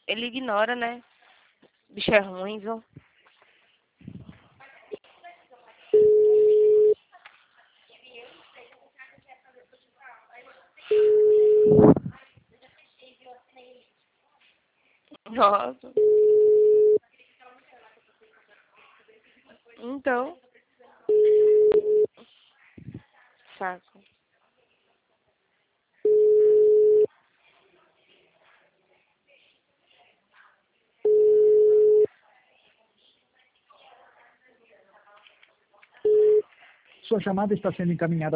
Ele ignora, né? Bicho é ruim, viu? Nossa. Então. Saco. Sua chamada está sendo encaminhada